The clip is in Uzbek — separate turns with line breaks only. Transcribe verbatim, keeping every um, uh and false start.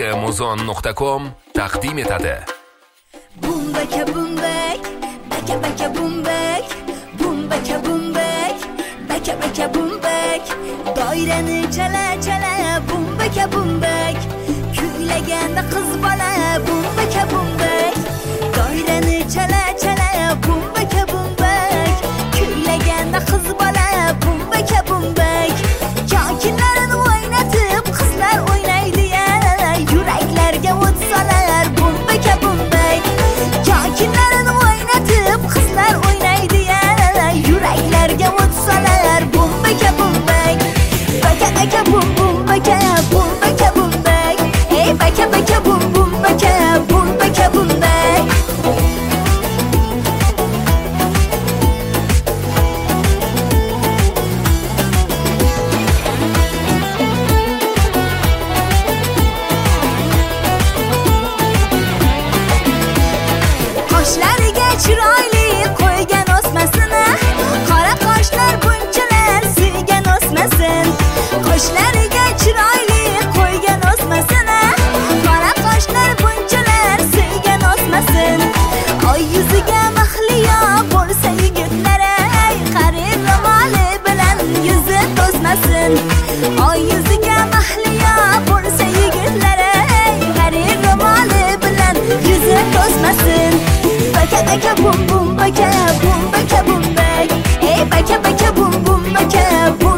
amazon nuqta com taqdim etadi.
Bumbaka bumbak, baka baka bumbak, bumbaka bumbak, baka baka bumbak, doirani chala chala bumbaka bumbak, kuylaganda qiz bola bumbaka bumbak, doirani chala chala bumbaka bumbak, kuylaganda qiz bola bumbaka bumbak, yokilarini o'ynatib qizlar o'ynaydi ya, yuraklarga o't solar bumbaka bumbak, yokilarini o'ynatib qizlar o'ynaydi ya, yuraklarga o't solar bumbaka bumbak, baka baka bum bum baka bumbaka bumbak, ey baka baka bum bum baka bumbaka bumbak. Qoshlariga chiroyli qo'ygan o'smasini, qora qoshlar bunchalar suygan o'smasin. Qoshlariga chiroyli qo'ygan o'smasini, qora qoshlar bunchalar suygan o'smasin. Oy yuziga mahliyo bo'lsa yigitlari, qarir ro'moli bilan yuzi to'smasin. Oy yuziga mahliyo bo'lsa yigitlari, qarir ro'moli bilan yuzi to'smasin. Baka baka bum bum baka bum baka bum bak, ey baka baka bum bum baka bum